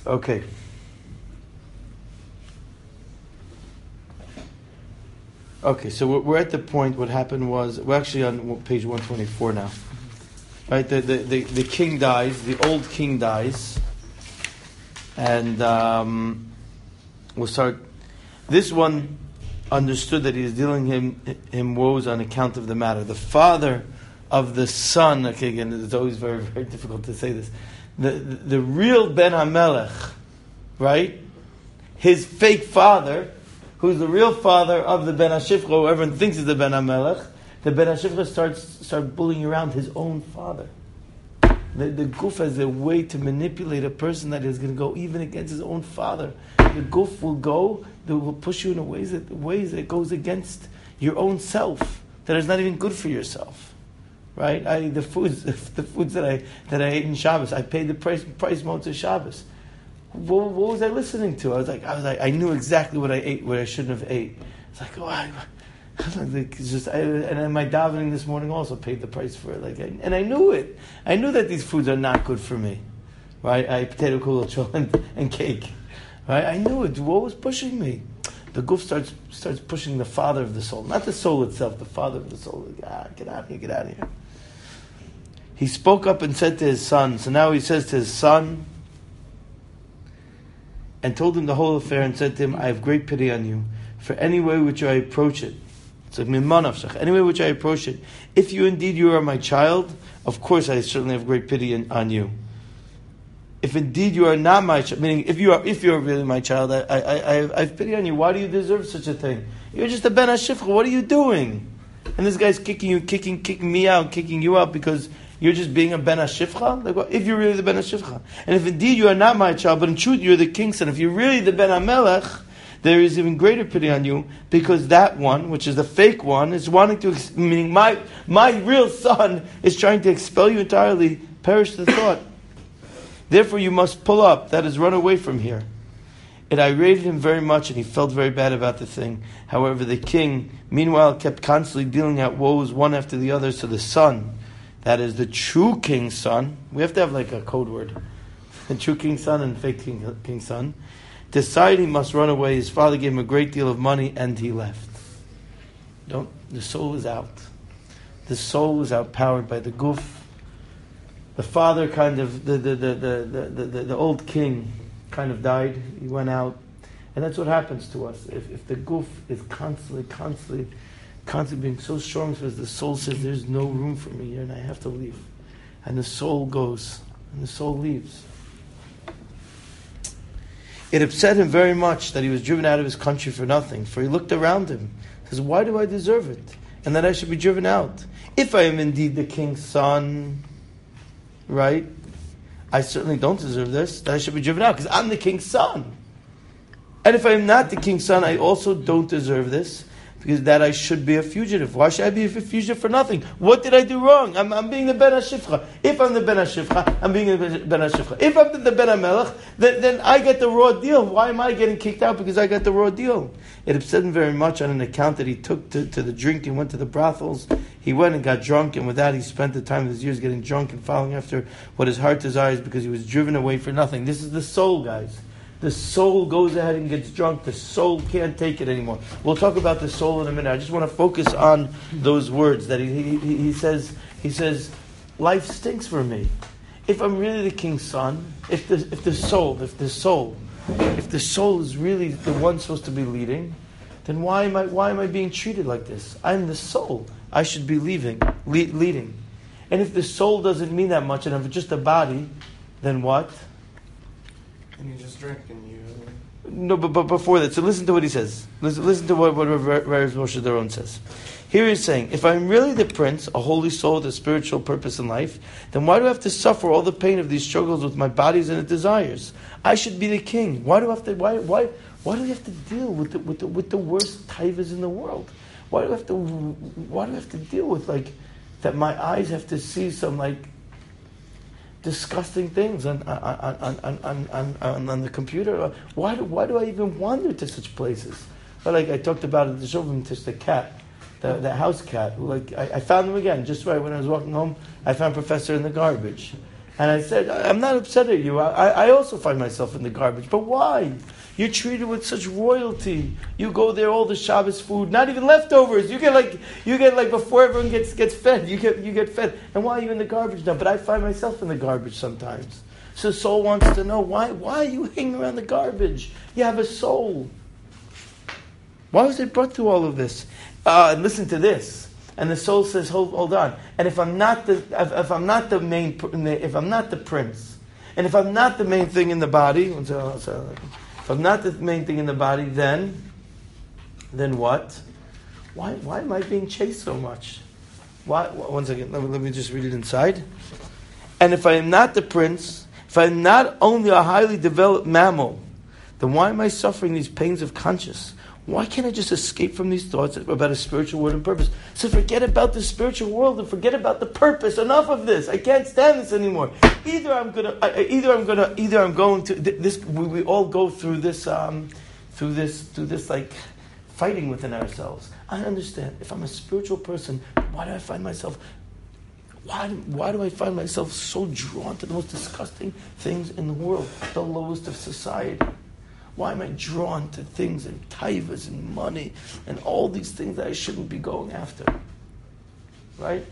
Okay. Okay, so we're at the point. What happened was we're actually on page 124 now. Right, the king dies. The old king dies, and we'll start. This one understood that he is dealing him woes on account of the matter. The father of the son. Okay, again, it's always very, very difficult to say this. The real Ben HaMelech, right? His fake father, who's the real father of the Ben HaShifcha, who everyone thinks is the Ben HaMelech, the Ben HaShifcha starts bullying around his own father. The guf has a way to manipulate a person that is going to go even against his own father. The guf will push you in ways that goes against your own self, that is not even good for yourself. Right? The foods that I ate in Shabbos, I paid the price Motzei Shabbos. What was I listening to? I was like, I knew exactly what I ate, what I shouldn't have ate. It's like, it's just, and my davening this morning also paid the price for it. And I knew it. I knew that these foods are not good for me. Right? I ate potato kulachol and cake. Right? I knew it. What was pushing me? The guf starts pushing the father of the soul, not the soul itself, the father of the soul. Get out of here. He spoke up and said to his son. So now he says to his son, and told him the whole affair, and said to him, I have great pity on you, for any way which I approach it. It's like mimanavshach. Any way which I approach it. If you are my child, of course I certainly have great pity on you. If indeed you are not my child, meaning if you are really my child, I have pity on you. Why do you deserve such a thing? You're just a Ben HaShifcha. What are you doing? And this guy's kicking me out, kicking you out because you're just being a Ben HaShifcha? Like, well, if you're really the Ben HaShifcha. And if indeed you are not my child, but in truth you're the king's son, if you're really the Ben HaMelech, there is even greater pity on you, because that one, which is the fake one, is wanting to, meaning my real son is trying to expel you entirely. Perish the thought. Therefore you must pull up, that is, run away from here. It irritated him very much, and he felt very bad about the thing. However, the king, meanwhile, kept constantly dealing out woes one after the other. So the son, that is the true king's son, we have to have like a code word, the true king's son and fake king's son, decided he must run away. His father gave him a great deal of money, and he left. The soul is out. The soul is outpowered by the guf. The father kind of, the old king kind of died. He went out. And that's what happens to us. If the guf is constantly being so strong, because the soul says there's no room for me here and I have to leave. And the soul goes, and the soul leaves. It upset him very much that he was driven out of his country for nothing, for he looked around him. He says, why do I deserve it? And that I should be driven out. If I am indeed the king's son, right? I certainly don't deserve this, that I should be driven out, because I'm the king's son. And if I am not the king's son, I also don't deserve this, because that I should be a fugitive. Why should I be a fugitive for nothing? What did I do wrong? I'm being the Ben HaShifcha. If I'm the Ben HaShifcha, I'm being the Ben HaShifcha. If I'm the Ben HaMelech, then I get the raw deal. Why am I getting kicked out? Because I got the raw deal. It upset him very much on an account that he took to the drink and went to the brothels. He went and got drunk, and with that he spent the time of his years getting drunk and following after what his heart desires, because he was driven away for nothing. This is the soul, guys. The soul goes ahead and gets drunk. The soul can't take it anymore. We'll talk about the soul in a minute. I just want to focus on those words that he says. He says, life stinks for me. If I'm really the king's son, if the soul is really the one supposed to be leading, then why am I being treated like this? I'm the soul. I should be leading. And if the soul doesn't mean that much, and if it's just a body, then what? And you just drink and you... No, but before that, so listen to what he says. Listen to what Rav Moshe Doron says. Here he's saying, if I'm really the prince, a holy soul with a spiritual purpose in life, then why do I have to suffer all the pain of these struggles with my bodies and its desires? I should be the king. Why do I have to? Why do we have to deal with the worst taivas in the world? Why do I have to deal with like that? My eyes have to see some like disgusting things on the computer. Why do I even wander to such places? But like I talked about it, the Shovim Tish, the cat, the house cat. Who, like I found him again just right when I was walking home. I found Professor in the garbage, And I said, I'm not upset at you. I also find myself in the garbage. But why? You're treated with such royalty. You go there, all the Shabbos food, not even leftovers. You get like before everyone gets fed. You get fed. And why are you in the garbage now? But I find myself in the garbage sometimes. So the soul wants to know, why are you hanging around the garbage? You have a soul. Why was it brought through all of this? And listen to this. And the soul says, hold on. And if I'm not the prince, and if I'm not the main thing in the body, if I'm not the main thing in the body, then what? Why am I being chased so much? Why? One second. Let me just read it inside. And if I am not the prince, if I'm not only a highly developed mammal, then why am I suffering these pains of conscience? Why can't I just escape from these thoughts about a spiritual world and purpose? So forget about the spiritual world and forget about the purpose. Enough of this. I can't stand this anymore. Either I'm going to. This. We all go through this. Through this like fighting within ourselves. I understand. If I'm a spiritual person, why do I find myself? Why do I find myself so drawn to the most disgusting things in the world, the lowest of society? Why am I drawn to things and taivas and money and all these things that I shouldn't be going after? Right?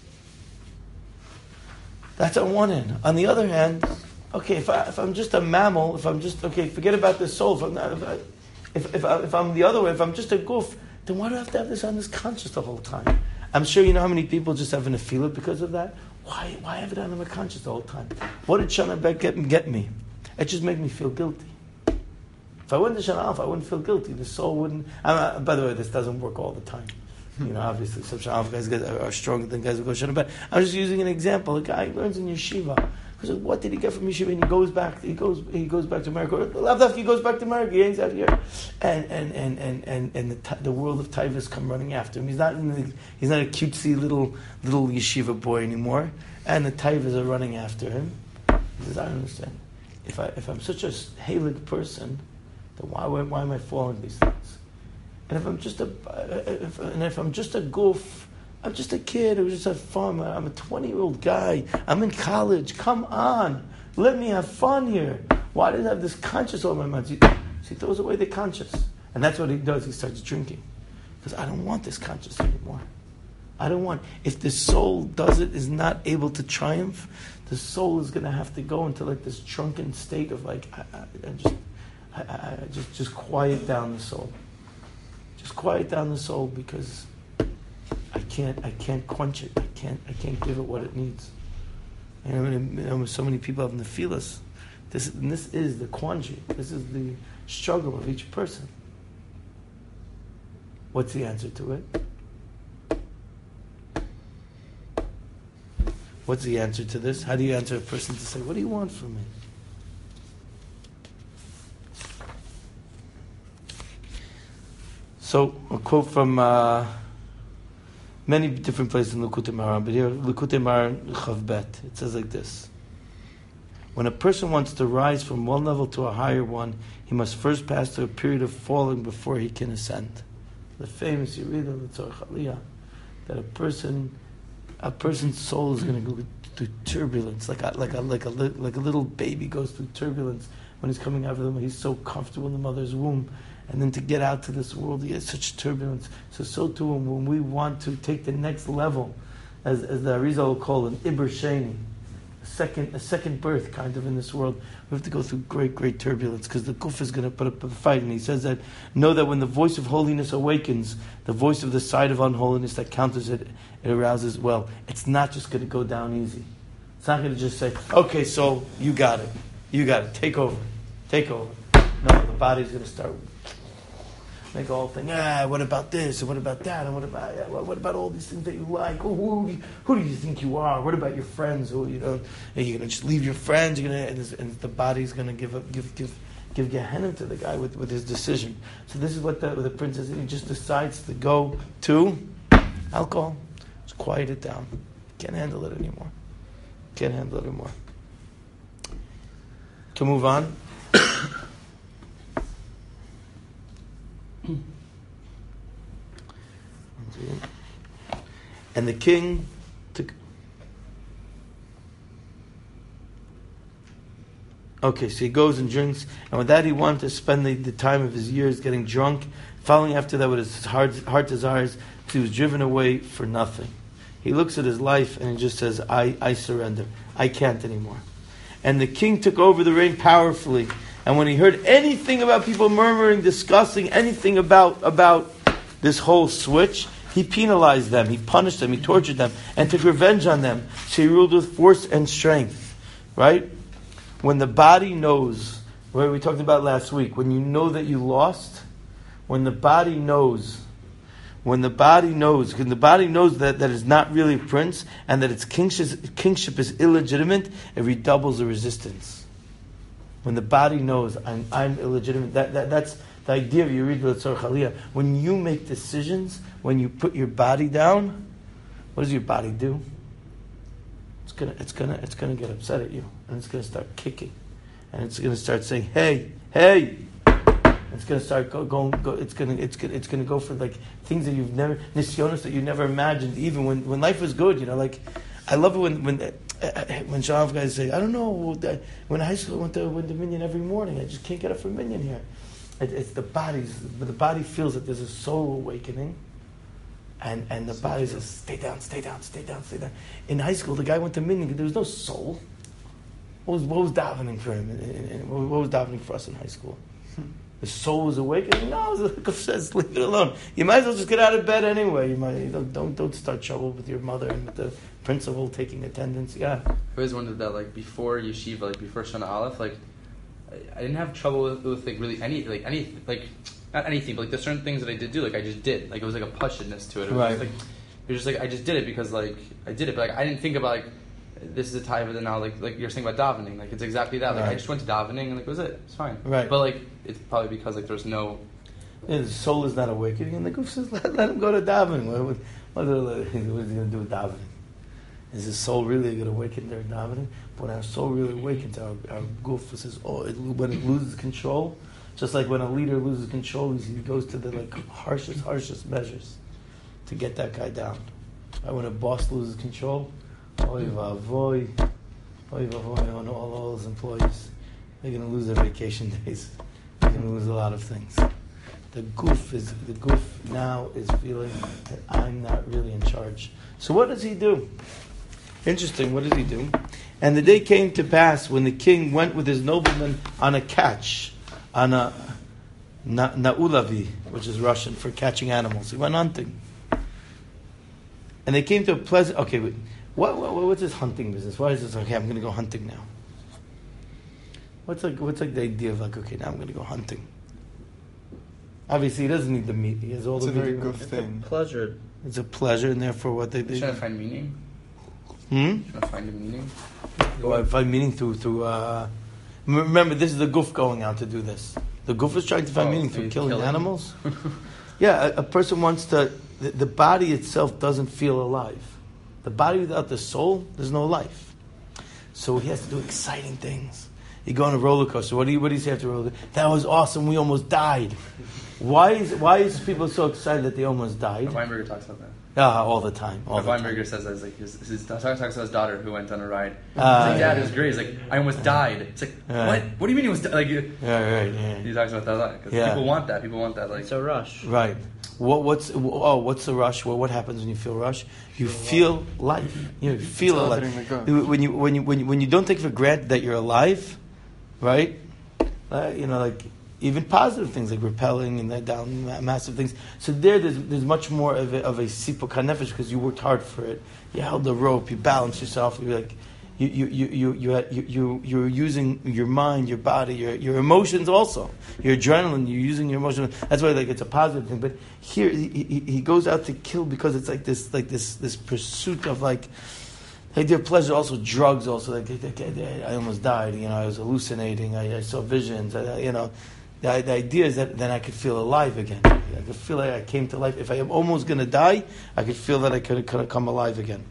That's on one end. On the other hand, okay, if I'm just a mammal, forget about the soul. If I'm the other way, if I'm just a goof, then why do I have to have this on this conscious the whole time? I'm sure you know how many people just have a nefila because of that. Why have it on my conscious the whole time? What did Shana Bet get me? It just made me feel guilty. If I went to Shana Aleph, I wouldn't feel guilty. The soul wouldn't. By the way, this doesn't work all the time. Obviously, some Shana Aleph guys are stronger than guys who go Shana Bet. I'm just using an example. A guy learns in yeshiva. He says, what did he get from yeshiva? And he goes back. He goes back to America. He goes back to America. He hangs out here, and the world of taivas come running after him. He's not a cutesy little yeshiva boy anymore, and the taivas are running after him. He says, I don't understand. If I'm such a halig person, then why am I falling these things? And if I'm just a goof, I'm just a kid who just had fun. I'm a 20-year-old guy. I'm in college. Come on, let me have fun here. Why did I have this conscious over my mind? So he throws away the conscious, and that's what he does. He starts drinking because I don't want this conscious anymore. I don't want. If the soul is not able to triumph, the soul is going to have to go into like this drunken state of like just quiet down the soul. Just quiet down the soul because I can't quench it. I can't give it what it needs. And so many people have nefilas. This is the quandary. This is the struggle of each person. What's the answer to it? What's the answer to this? How do you answer a person to say, what do you want from me? So, a quote from many different places in Likutei Moharan, but here, Likutei Moharan Chav Bet. It says like this. When a person wants to rise from one level to a higher one, he must first pass through a period of falling before he can ascend. The famous Yerida, the Tzorach Aliyah, that a person's soul is going to go through turbulence, like a little baby goes through turbulence when he's coming out of them. He's so comfortable in the mother's womb, and then to get out to this world, he has such turbulence. So too, when we want to take the next level, as the Arizal will call an Iber Sheni, a second birth kind of in this world, we have to go through great turbulence because the Kuf is going to put up a fight. And he says that, know that when the voice of holiness awakens, the voice of the side of unholiness that counters it arouses. Well, it's not just going to go down easy. It's not going to just say, okay, so you got it, take over. No, the body's going to start make a whole thing. What about this? And what about that? And what about all these things that you like? Who do you think you are? What about your friends? Are you going to just leave your friends? And the body's going to give Gehenna to the guy with his decision. So this is what the prince says. He just decides to go to alcohol. Just quiet it down. Can't handle it anymore. To move on. And the king took. Okay, so he goes and drinks, and with that he wanted to spend the time of his years getting drunk, following after that with his heart desires, because he was driven away for nothing. He looks at his life and he just says, I surrender. I can't anymore. And the king took over the reign powerfully. And when he heard anything about people murmuring, discussing anything about this whole switch, he penalized them, he punished them, he tortured them, and took revenge on them. So he ruled with force and strength. Right? When the body knows, what we talked about last week, when you know that you lost, when the body knows that it's not really a prince and that its kingship is illegitimate, it redoubles the resistance. When the body knows I'm illegitimate, that's the idea of you read L'Tzor Chaliyah. When you make decisions, when you put your body down, what does your body do? It's gonna get upset at you, and it's gonna start kicking, and it's gonna start saying, "Hey!" It's gonna start It's gonna go for like things that you've never nisyonos that you never imagined. Even when life was good, like I love it when Shalav guys say, "I don't know." When high school, I went to Minyan every morning. I just can't get up from Minyan here. It's the body feels that there's a soul awakening. And the body says, stay down. In high school, the guy went to Minyan. There was no soul. What was davening for him? What was davening for us in high school? The soul was awakening? No, the Kuf says, leave it alone. You might as well just get out of bed anyway. Don't start trouble with your mother and with the principal taking attendance. Yeah. I always wondered that, like, before yeshiva, like, before Shana Aleph, like, I didn't have trouble with like, really any, not anything, but like, there's certain things that I did do, like, I just did. Like, it was like a pushedness to it. It was just like, I just did it because, like, I did it. But, like, I didn't think about, like, this is a taiva that now, like you're saying about davening. Like, it's exactly that. Like, I just went to davening and, like, it was it. It's fine. Right. But, like, it's probably because, like, there's no... Yeah, the soul is not awakening, and the Kuf says, let him go to davening. What is he going to do with davening? Is his soul really going to awaken during davening? When our soul really awakens, our goof says, when it loses control, just like when a leader loses control, he goes to the harshest measures to get that guy down. Right? When a boss loses control, oy vavoy on all his employees, they're going to lose their vacation days. They're going to lose a lot of things. The goof now is feeling that I'm not really in charge. So what does he do? Interesting, what does he do? And the day came to pass when the king went with his noblemen on a catch, on a naulavi, which is Russian for catching animals. He went hunting. And they came to a pleasant... Okay, wait. What's his hunting business? Why is this, okay, I'm going to go hunting now? What's like the idea of like, okay, now I'm going to go hunting? Obviously, he doesn't need the meat. He has all the meat. It's a very good thing. Pleasure. It's a pleasure, and therefore what they do... You're trying to find meaning? Trying to find a meaning? I find meaning through remember, this is the goof going out to do this. The goof is trying to find meaning through killing animals. Yeah, a person wants to... The body itself doesn't feel alive. The body without the soul, there's no life. So he has to do exciting things. You go on a roller coaster. What do you say after a roller coaster? That was awesome. We almost died. Why is people so excited that they almost died? Weinberger talks about that. All the time. Weinberger says that. Like his talks about his daughter who went on a ride. He's like, Dad, it was great. He's like, I almost died. It's like, what? What do you mean you almost died? Like, right. He talks about that a lot. Because people want that. People want that. Like, it's a rush. Right. What's the rush? What happens when you feel rush? You feel life. You feel alive. When you don't take for granted that you're alive, right? Like even positive things like repelling and down massive things. So there's much more of a sipuk hanefesh because you worked hard for it. You held the rope. You balanced yourself. You're like you're using your mind, your body, your emotions also. Your adrenaline. You're using your emotions. That's why it's a positive thing. But here he goes out to kill because it's like this pursuit of like. The idea of pleasure, also drugs, also I almost died. I was hallucinating. I saw visions. The idea is that then I could feel alive again. I could feel like I came to life. If I am almost going to die, I could feel that I could come alive again.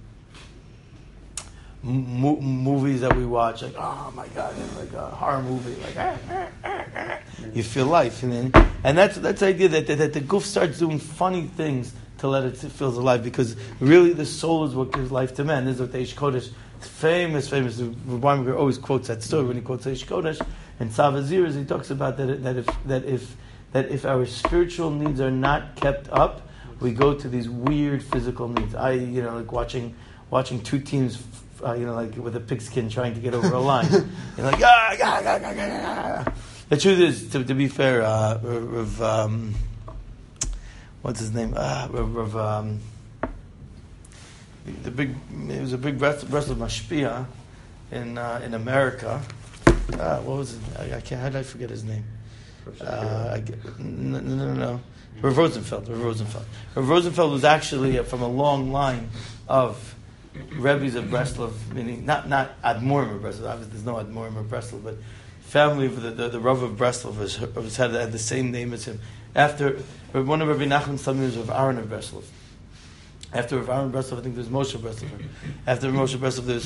Movies that we watch, like oh my god, like a horror movie, like you feel life, and that's the idea that the goof starts doing funny things to let it feels alive, because really the soul is what gives life to man. This is what the Eish Kodesh famous. Weinberger always quotes that story when he quotes Eish Kodesh and Savaziris. He talks about that if our spiritual needs are not kept up, we go to these weird physical needs. Like watching two teams, like with a pigskin trying to get over a line. You're like, The truth is, to be fair, what's his name? It was a big wrestler Mashpia in America. What was it? How did I forget his name? No. Rav Rosenfeld. Rav Rosenfeld was actually from a long line of Rebbe's of Breslov, meaning not Admorim of Breslov. Obviously, there's no Admorim of Breslov, but family of the Rav of Breslov had the same name as him. After one of Rabbi Nachman's Talmidim was Rav Aaron of Breslov. After Rav Aaron Breslov, I think there's Moshe Breslov. After Moshe Breslov, there's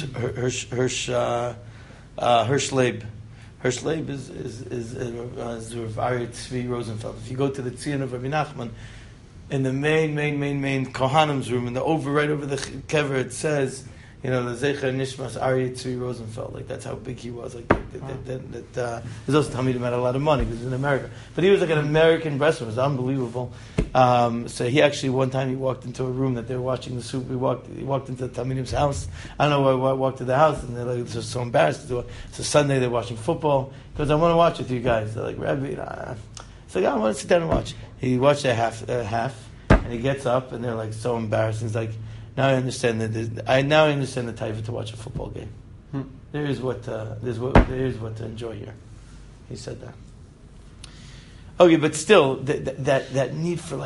Hirsch Leib. Hirsch Leib is Rav Aryeh Tzvi Rosenfeld. If you go to the Tzion of Rabbi Nachman, in the main Kohanim's room, right over the kever, it says, the Zecher Nishmas Aryeh Tzvi Rosenfeld. Like, that's how big he was. Like, there's also Talmidim had a lot of money because he's in America. But he was like an American wrestler. It was unbelievable. So he actually, one time, he walked into a room that they were watching the Super. He walked into the Talmidim's house. I don't know why I walked to the house, and they're like, just so embarrassed to do it. So Sunday, they're watching football. He goes, I want to watch with you guys. They're like, Rabbi, it's like, I want to sit down and watch. He watched a half, and he gets up, and they're like so embarrassed. He's like, now I understand the taiva to watch a football game. There is what to enjoy here. He said that. Okay, but still, that need for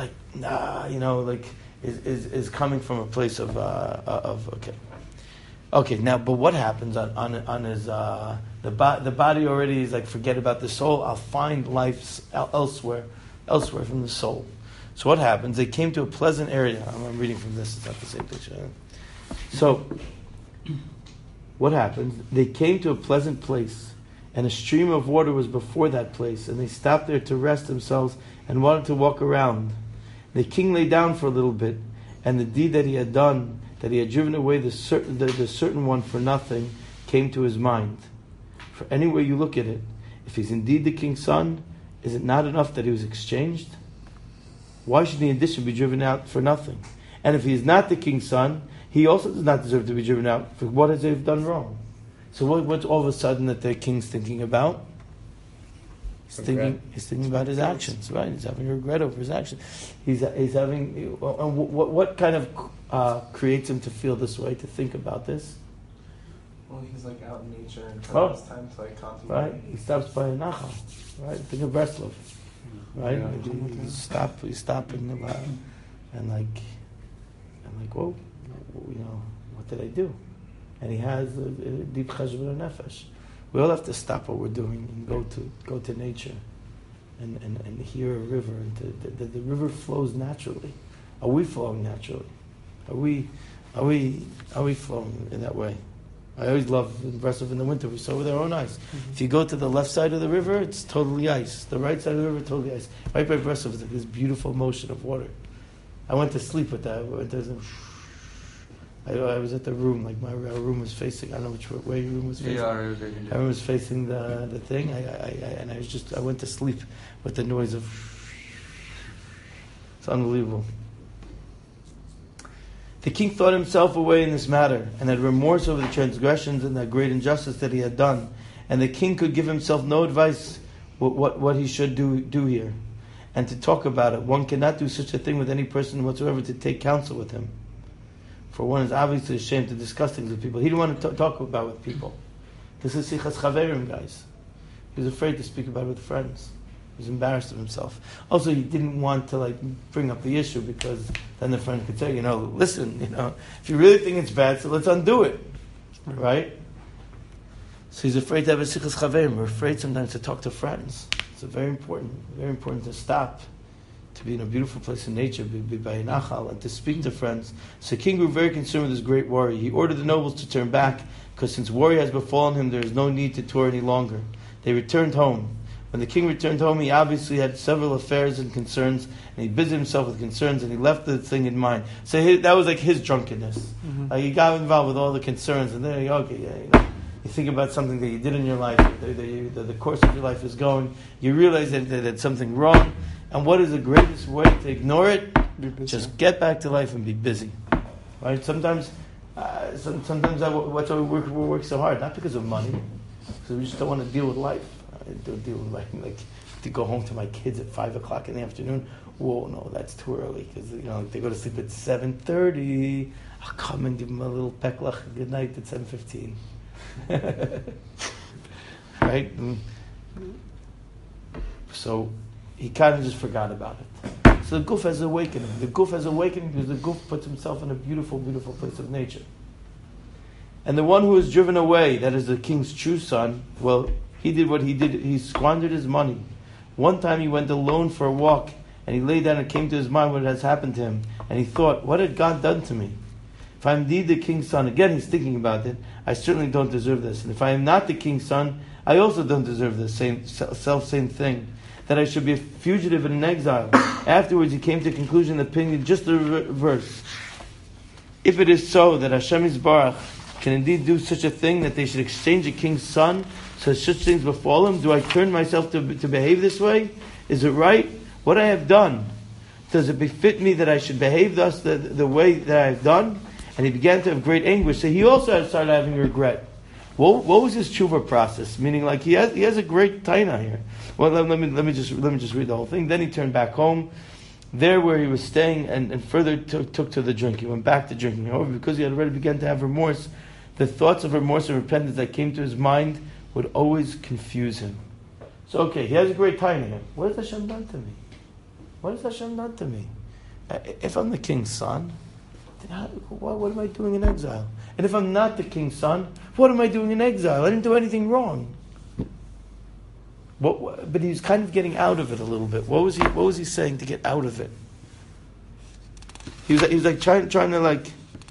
is coming from a place of okay. Okay, now, but what happens on his the body already is like, forget about the soul. I'll find life elsewhere from the soul. So what happens? They came to a pleasant area. I'm reading from this. It's not the same picture. So what happens? They came to a pleasant place, and a stream of water was before that place, and they stopped there to rest themselves and wanted to walk around. The king lay down for a little bit, and the deed that he had done, that he had driven away the certain one for nothing, came to his mind. For any way you look at it, if he's indeed the king's son, is it not enough that he was exchanged? Why should he in addition be driven out for nothing? And if he is not the king's son, he also does not deserve to be driven out, for what has he done wrong? So what's all of a sudden that the king's thinking about? He's thinking about his actions, right? He's having regret over his actions. He's having what kind of creates him to feel this way, to think about this? Well, he's like out in nature and kind of has time to contemplate. Right, he stops by a nachal, right? Think of Breslov, right? Yeah. You stop in the and like, whoa, what did I do? And he has a deep cheshbon nefesh. We all have to stop what we're doing and go to nature, and hear a river. And the river flows naturally. Are we flowing naturally? Are we flowing in that way? I always love Breslov in the winter. We saw with our own eyes. Mm-hmm. If you go to the left side of the river, it's totally ice. The right side of the river, totally ice. Right by Breslov is like this beautiful motion of water. I went to sleep with that. I was at the room, like our room was facing. I don't know where your room was facing. Yeah, our room was facing the thing. I went to sleep with the noise of. It's unbelievable. The king thought himself away in this matter, and had remorse over the transgressions and the great injustice that he had done. And the king could give himself no advice what he should do here, and to talk about it. One cannot do such a thing with any person whatsoever, to take counsel with him. For one is obviously ashamed to discuss things with people. He didn't want to talk about it with people. This is sichas chaverim, guys. He was afraid to speak about it with friends. He was embarrassed of himself. Also, he didn't want to bring up the issue, because then the friend could say, listen, if you really think it's bad, so let's undo it, right? So he's afraid to have a sichas chaverim. We're afraid sometimes to talk to friends. It's very important to stop, to be in a beautiful place in nature, be by a nachal, and to speak to friends. So the king grew very concerned with his great worry. He ordered the nobles to turn back, because since worry has befallen him, there is no need to tour any longer. They returned home. When the king returned home, he obviously had several affairs and concerns, and he busied himself with concerns, and he left the thing in mind. So that was like his drunkenness. Mm-hmm. He got involved with all the concerns, and then you think about something that you did in your life, the course of your life is going, you realize that something wrong, and what is the greatest way to ignore it? Just get back to life and be busy. Right? Sometimes that's why we work so hard, not because of money, because we just don't want to deal with life. Deal with life, like to go home to my kids at 5:00 in the afternoon. Whoa, no, that's too early, because they go to sleep at 7:30. I'll come and give them a little peklach good night at 7:15. Right? So he kind of just forgot about it. So the guf has awakened. The guf has awakened because the guf puts himself in a beautiful, beautiful place of nature. And the one who is driven away, that is the king's true son, well, he did what he did. He squandered his money. One time he went alone for a walk, and he lay down and came to his mind what has happened to him. And he thought, what had God done to me? If I am indeed the king's son, again he's thinking about it, I certainly don't deserve this. And if I am not the king's son, I also don't deserve this same thing, that I should be a fugitive and an exile. Afterwards he came to a conclusion, opinion, just the reverse. If it is so that Hashem Yisbarach can indeed do such a thing, that they should exchange a king's son, so such things befall him, do I turn myself to behave this way? Is it right? What I have done, does it befit me that I should behave thus the way that I have done? And he began to have great anguish. So he also started having regret. What was his tshuva process? Meaning, like he has a great taina here. Well, let me just read the whole thing. Then he turned back home, there where he was staying, and further took to the drink. He went back to drinking. However, because he had already begun to have remorse, the thoughts of remorse and repentance that came to his mind would always confuse him. So, okay, he has a great time here. What has Hashem done to me? What has Hashem done to me? If I'm the king's son, then what am I doing in exile? And if I'm not the king's son, what am I doing in exile? I didn't do anything wrong. But he was kind of getting out of it a little bit. What was he saying to get out of it? He was like trying to like.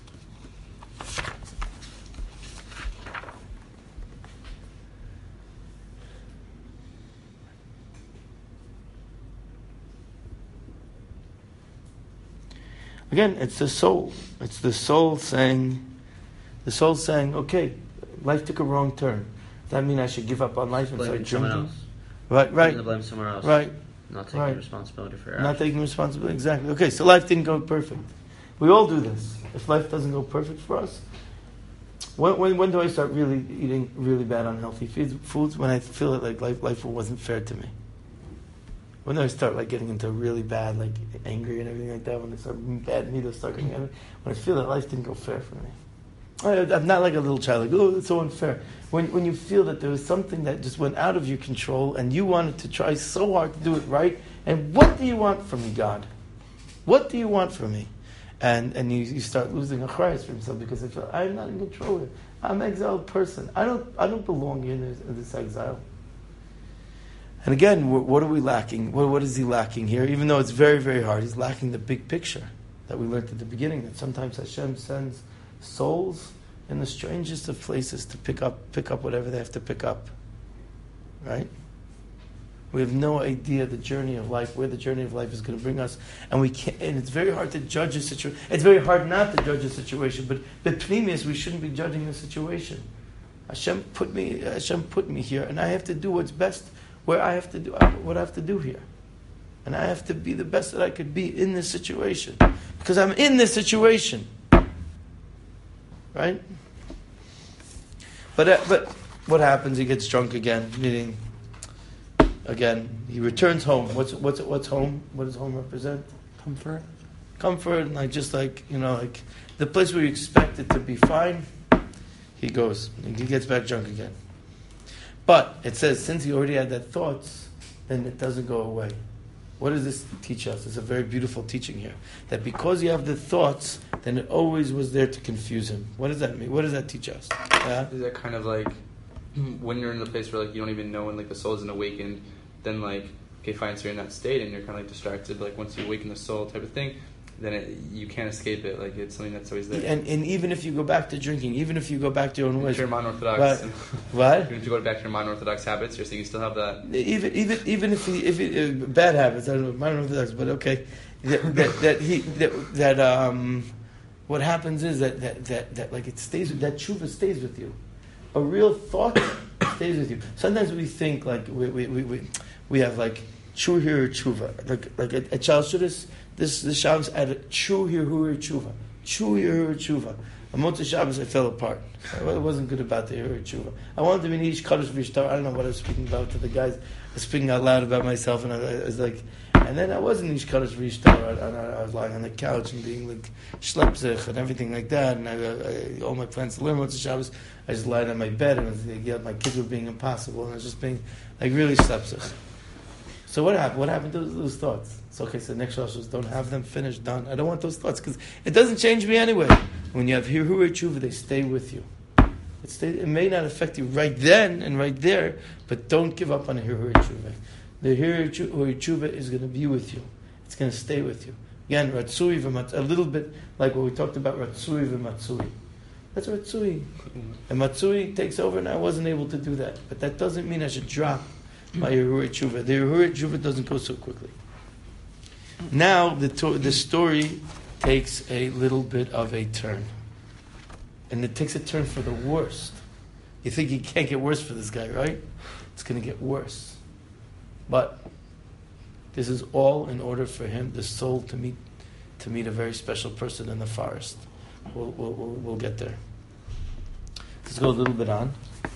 Again, it's the soul. It's the soul saying, okay, life took a wrong turn. Does that mean I should give up on life and start drinking? Else. Right. Blame somewhere else. Right. Not taking responsibility for your Not actions. taking responsibility, exactly. Okay, so life didn't go perfect. We all do this. If life doesn't go perfect for us, when do I start really eating really bad unhealthy foods? When I feel like life wasn't fair to me. When do I start like getting into really bad, like angry and everything like that? When I start bad needles start getting at me, when I feel that life didn't go fair for me. I'm not like a little child, like, oh, it's so unfair. When you feel that there was something that just went out of your control and you wanted to try so hard to do it right, and what do you want from me, God? What do you want from me? And you start losing a chrayas for yourself because I'm not in control here. I'm an exiled person. I don't belong here in this exile. And again, what are we lacking? What is he lacking here? Even though it's very, very hard, he's lacking the big picture that we learned at the beginning, that sometimes Hashem sends souls in the strangest of places to pick up whatever they have to pick up. Right? We have no idea the journey of life, where the journey of life is going to bring us, and we can't. And it's very hard to judge a situation. It's very hard not to judge a situation, but pneumius, we shouldn't be judging the situation. Hashem put me here, and I have to do what's best. Where I have to do what I have to do here, and I have to be the best that I could be in this situation because I'm in this situation, right? But what happens? He gets drunk again. Meaning, again, he returns home. What's home? What does home represent? Comfort, and like the place where you expect it to be fine. He goes. And he gets back drunk again. But it says, since he already had that thoughts, then it doesn't go away. What does this teach us? It's a very beautiful teaching here. That because you have the thoughts, then it always was there to confuse him. What does that mean? What does that teach us? Yeah? Is that kind of like, when you're in the place where like you don't even know when like the soul isn't awakened, then like, okay, fine, so you're in that state and you're kind of like distracted, but like once you awaken the soul type of thing, then you can't escape it. Like it's something that's always there. And even if you go back to drinking, even if you go back to your own ways, if you're non-orthodox, what? Even if you go back to your non-orthodox habits, you're saying you still have that. Even if bad habits, I don't know non-orthodox, but okay, what happens is that like it stays, that tshuva stays with you. A real thought stays with you. Sometimes we think like we have like tshuva here tshuva, like at Shal Shudas, this Shabbos added tshuva here tshuva, tshuva here tshuva. On Motzei Shabbos I fell apart. I wasn't good about the here tshuva. I wanted to be Nish Kaddish Vishtar. I don't know what I was speaking about to the guys. I was speaking out loud about myself, and I was like, and then I wasn't Nish Kaddish Vishtar. I was lying on the couch and being like shlepzich and everything like that. And all my plans to learn Motzei Shabbos, I just lied on my bed and my kids were being impossible, and I was just being like really shlepzich. So what happened? What happened to those thoughts? It's okay, so next Rosh don't have them finished, done. I don't want those thoughts because it doesn't change me anyway. When you have Hirhurei Tshuva, they stay with you. It may not affect you right then and right there, but don't give up on a Hirhurei Tshuva. The Hirhurei Tshuva is going to be with you. It's going to stay with you. Again, Ratsui v'Matsui, a little bit like what we talked about, Ratsui v'Matsui. That's Ratsui. And Matsui takes over, and I wasn't able to do that. But that doesn't mean I should drop my Hirhurei Tshuva. The Hirhurei Tshuva doesn't go so quickly. Now the story takes a little bit of a turn, and it takes a turn for the worst. You think it can't get worse for this guy, right? It's going to get worse, but this is all in order for him, the soul, to meet a very special person in the forest. We'll get there. Let's go a little bit on.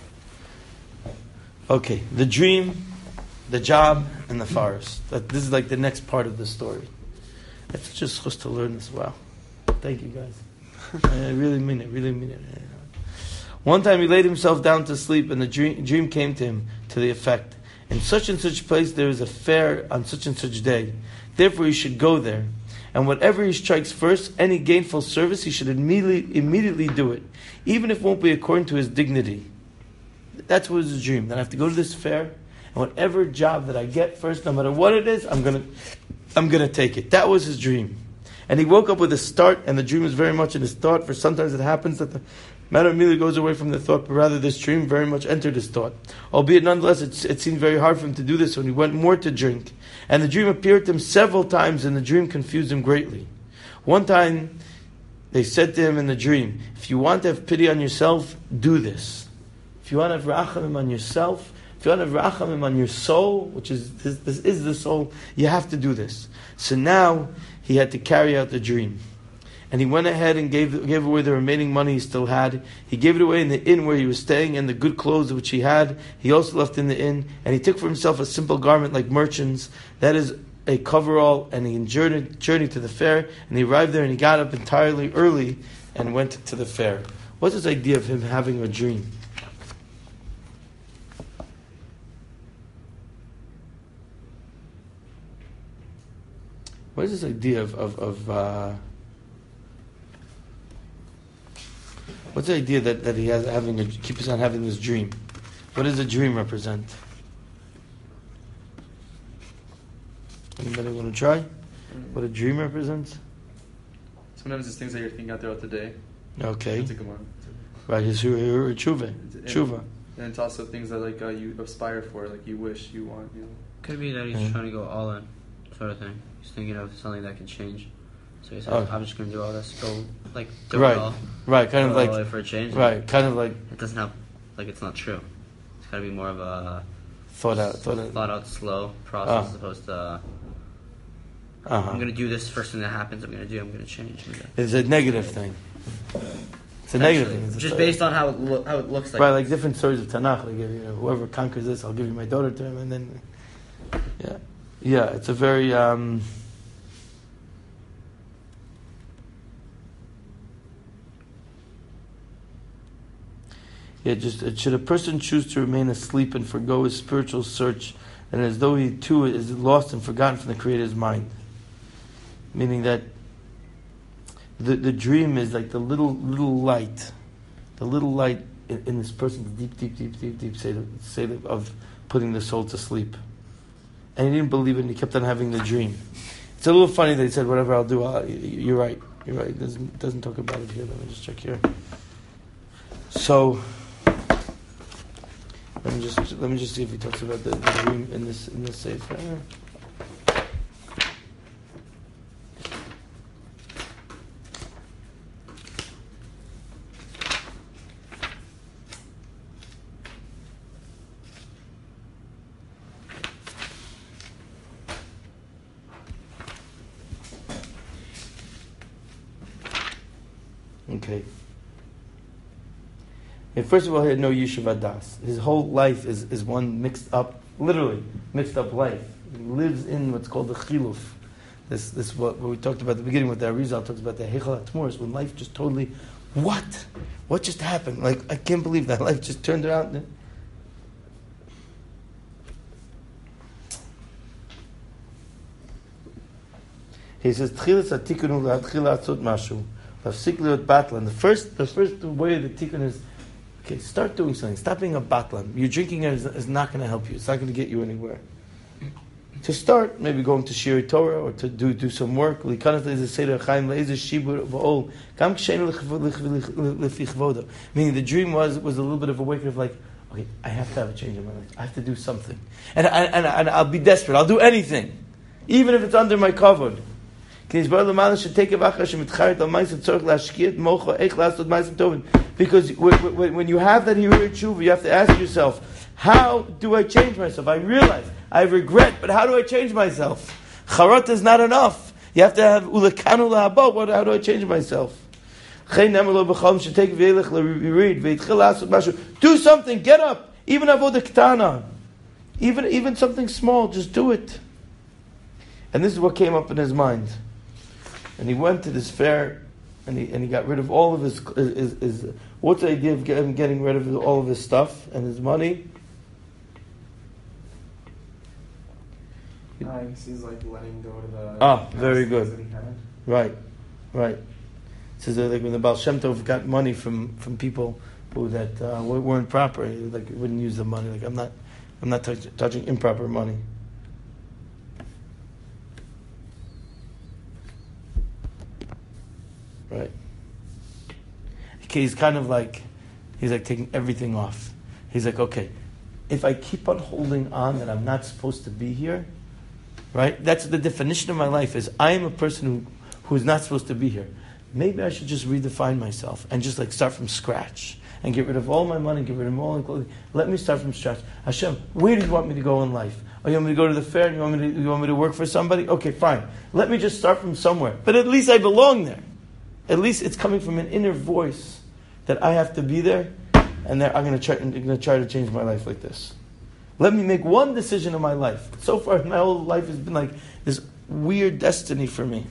Okay, the dream, the job, and the forest. This is like the next part of the story. It's just supposed to learn this well. Thank you, guys. I really mean it. One time he laid himself down to sleep, and the dream came to him to the effect: in such and such place there is a fair on such and such day. Therefore he should go there, and whatever he strikes first, any gainful service, he should immediately do it, even if it won't be according to his dignity. That's what was his dream. That I have to go to this fair, and whatever job that I get first, no matter what it is, I'm gonna take it. That was his dream. And he woke up with a start, and the dream was very much in his thought, for sometimes it happens that the matter immediately goes away from the thought, but rather this dream very much entered his thought. Albeit nonetheless, it seemed very hard for him to do this, so he went more to drink. And the dream appeared to him several times, and the dream confused him greatly. One time, they said to him in the dream, if you want to have pity on yourself, do this. If you want to have rachamim on yourself, if you want to have rachamim on your soul, which is this is the soul, you have to do this. So now he had to carry out the dream. And he went ahead and gave away the remaining money he still had. He gave it away in the inn where he was staying, and the good clothes which he had, he also left in the inn. And he took for himself a simple garment like merchants, that is a coverall, and he journeyed to the fair, and he arrived there, and he got up entirely early and went to the fair. What's this idea of him having a dream? What is this idea of what's the idea that he has keeps on having this dream? What does a dream represent? Anybody want to try? What a dream represents? Sometimes it's things that you're thinking out throughout the day. Okay. That's a good one. Right, it's tshuva. And it's also things that like you aspire for, like you wish, you want. You know. Could be that he's trying to go all in, sort of thing. He's thinking of something that can change. So he says, I'm just going to do all this, go, like, do it all. Right, kind of like... all the way for a change. Right, kind of like... It doesn't have, like, it's not true. It's got to be more of a... Thought out, slow process as opposed to... I'm going to do this first thing that happens, I'm going to change. It's a negative thing. It's a negative thing. It's just based on how it looks like. Right, like different stories of Tanakh. Like, whoever conquers this, I'll give you my daughter to him, and then... Yeah, it's a very... should a person choose to remain asleep and forgo his spiritual search, and as though he too is lost and forgotten from the Creator's mind. Meaning that the dream is like the little light in this person's deep state of putting the soul to sleep. And he didn't believe it, and he kept on having the dream. It's a little funny that he said, whatever I'll do, you're right. You're right. It doesn't talk about it here. Let me just check here. So, let me just see if he talks about the dream in this sefer. Okay. And first of all, he had no Yeshiva Das. His whole life is one mixed up, literally mixed up life. He lives in what's called the chiluf. This what we talked about at the beginning with the Arizal talks about the Heichal HaTmuros, when life just totally, what just happened? Like, I can't believe that life just turned around. He says, "Tchilas hatikun hu la'atchila atzot mashu, la'afsik liot batlan." The first way of the tikkun is, okay, start doing something. Stop being a batlan. Your drinking is not going to help you. It's not going to get you anywhere. To start, maybe going to Shiri Torah or to do some work. Meaning the dream was a little bit of awakening of like, okay, I have to have a change in my life. I have to do something, and I'll be desperate. I'll do anything, even if it's under my kavod. Because when you have that hirui tshuva, you have to ask yourself, how do I change myself? I realize I regret, but how do I change myself? Charot is not enough. You have to have ulekanu lahabot. How do I change myself? Do something. Get up. Even avodah ketana. Even something small. Just do it. And this is what came up in his mind. And he went to this fair, and he got rid of all of his what's the idea of getting rid of all of his stuff and his money? He's like letting go to the... very good. Right. It says that like when the Baal Shem Tov got money from people who that weren't proper, like wouldn't use the money. Like I'm not touching improper money. Right. Okay, he's like taking everything off. He's like, okay, if I keep on holding on that I'm not supposed to be here, right? That's the definition of my life is I am a person who is not supposed to be here. Maybe I should just redefine myself and just like start from scratch and get rid of all my money, get rid of all my clothing. Let me start from scratch. Hashem, where do you want me to go in life? Oh, you want me to go to the fair? You want me to work for somebody? Okay, fine. Let me just start from somewhere. But at least I belong there. At least it's coming from an inner voice that I have to be there, and that I'm going to try to change my life like this. Let me make one decision in my life. So far, my whole life has been like this weird destiny for me.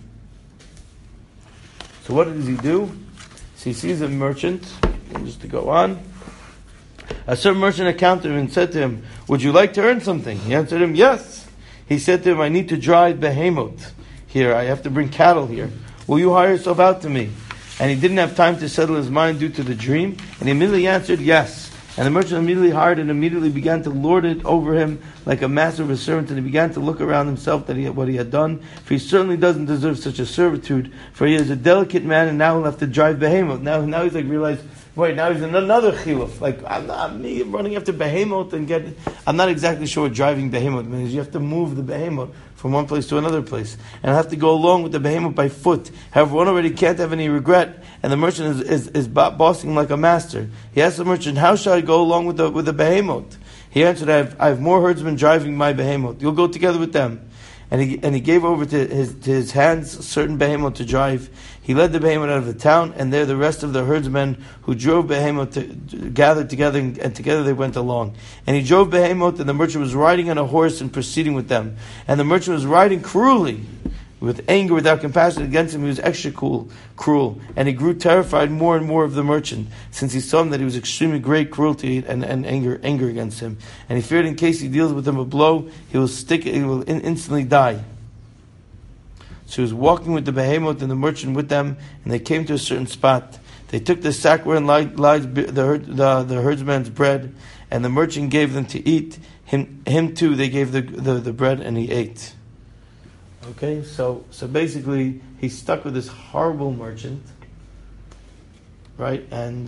So what does he do? So he sees a merchant, and just to go on. A certain merchant encountered him and said to him, "Would you like to earn something?" He answered him, "Yes." He said to him, "I need to drive behemoth here. I have to bring cattle here. Will you hire yourself out to me?" And he didn't have time to settle his mind due to the dream, and he immediately answered, "Yes." And the merchant immediately hired and immediately began to lord it over him like a master of a servant, and he began to look around himself what he had done, for he certainly doesn't deserve such a servitude, for he is a delicate man, and now he'll have to drive behemoth. Now he's like realized, wait, now he's in another chiluf. Like I'm running after behemoth I'm not exactly sure what driving behemoth means. You have to move the behemoth from one place to another place, and I have to go along with the behemoth by foot. However, one already can't have any regret, and the merchant is bossing like a master. He asked the merchant, "How shall I go along with the behemoth?" He answered, I have more herdsmen driving my behemoth. You'll go together with them." And he gave over to his hands a certain behemoth to drive. He led the behemoth out of the town, and there the rest of the herdsmen who drove behemoth gathered together, and together they went along. And he drove behemoth, and the merchant was riding on a horse and proceeding with them. And the merchant was riding cruelly, with anger, without compassion against him. He was extra cruel, and he grew terrified more and more of the merchant, since he saw him that he was extremely great cruelty and anger against him. And he feared in case he deals with him a blow, he will instantly die. So he was walking with the behemoth and the merchant with them, and they came to a certain spot. They took the sack wherein lies the herdsman's bread, and the merchant gave them to eat. Him too they gave the bread, and he ate. Okay, so basically he's stuck with this horrible merchant, right? And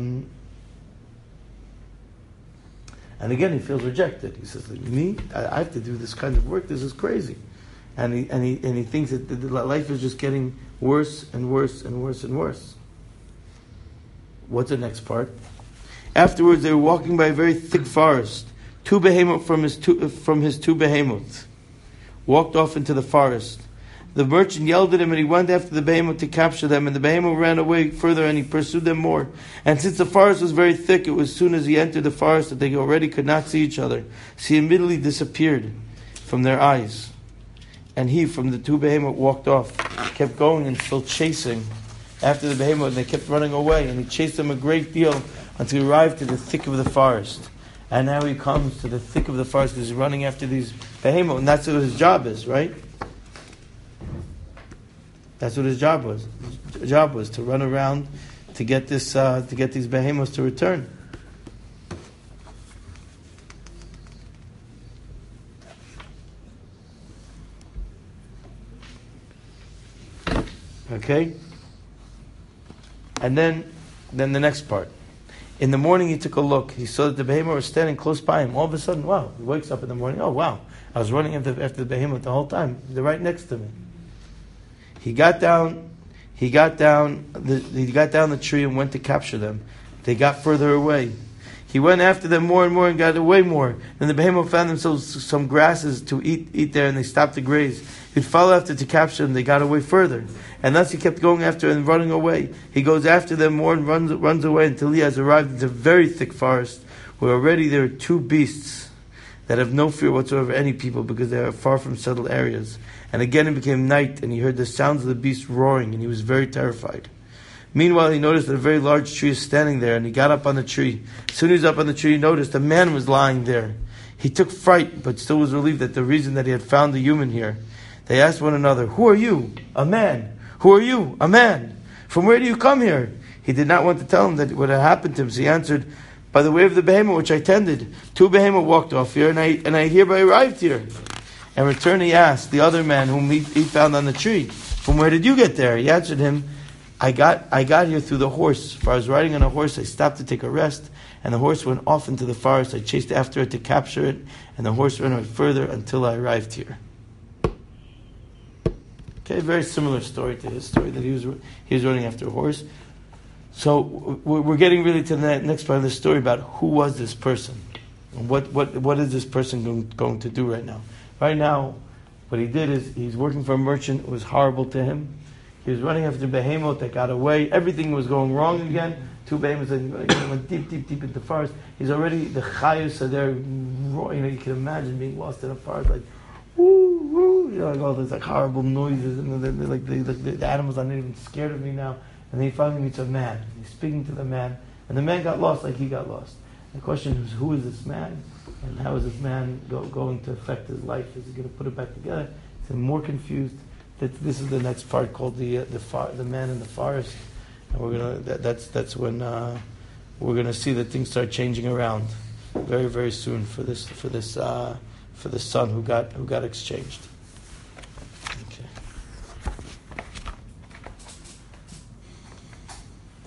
again he feels rejected. He says, "Me? I have to do this kind of work. This is crazy." And he thinks that the life is just getting worse and worse and worse and worse. What's the next part? Afterwards, they were walking by a very thick forest. Two behemoth from his two behemoths walked off into the forest. The merchant yelled at him, and he went after the behemoth to capture them. And the behemoth ran away further, and he pursued them more. And since the forest was very thick, it was soon as he entered the forest that they already could not see each other. So he immediately disappeared from their eyes. And he, from the two behemoth, walked off, kept going and still chasing after the behemoth, and they kept running away. And he chased them a great deal until he arrived to the thick of the forest. And now he comes to the thick of the forest because he's running after these behemoth, and that's what his job is, right? That's what his job was. His job was to run around to get this, to get these behemoths to return. Okay, and then the next part. In the morning, he took a look. He saw that the behemoth was standing close by him. All of a sudden, wow! He wakes up in the morning. Oh, wow! I was running after the behemoth the whole time. They're right next to me. He got down the tree and went to capture them. They got further away. He went after them more and more and got away more. Then the behemoth found themselves some grasses to eat there, and they stopped to graze. He'd follow after to capture them. They got away further. And thus he kept going after and running away. He goes after them more and runs away until he has arrived into a very thick forest, where already there are two beasts that have no fear whatsoever of any people, because they are far from settled areas. And again it became night, and he heard the sounds of the beasts roaring, and he was very terrified. Meanwhile, he noticed that a very large tree is standing there, and he got up on the tree. As soon as he was up on the tree, he noticed a man was lying there. He took fright, but still was relieved at the reason that he had found a human here. They asked one another, "Who are you?" "A man." "Who are you?" "A man." "From where do you come here?" He did not want to tell him that what had happened to him, so he answered, "By the way of the behemoth which I tended. Two behemoth walked off here, and I hereby arrived here." In return, he asked the other man whom he found on the tree, "From where did you get there?" He answered him, I got here through the horse. For I was riding on a horse, I stopped to take a rest, and the horse went off into the forest. I chased after it to capture it, and the horse ran away further until I arrived here." Okay, very similar story to his story, that he was running after a horse. So we're getting really to the next part of the story about who was this person, and what is this person going to do right now. Right now, what he did is he's working for a merchant. It was horrible to him. He was running after behemoth that got away. Everything was going wrong again. Two behemoths that went deep into the forest. He's already, the chayus are there. You can imagine being lost in a forest, like, woo, woo. Like all those like horrible noises. And the animals are not even scared of me now. And then he finally meets a man. He's speaking to the man. And the man got lost like he got lost. The question is, who is this man? And how is this man going to affect his life? Is he going to put it back together? He's more confused. This is the next part called the man in the forest, and that's when we're gonna see that things start changing around very, very soon for the son who got exchanged.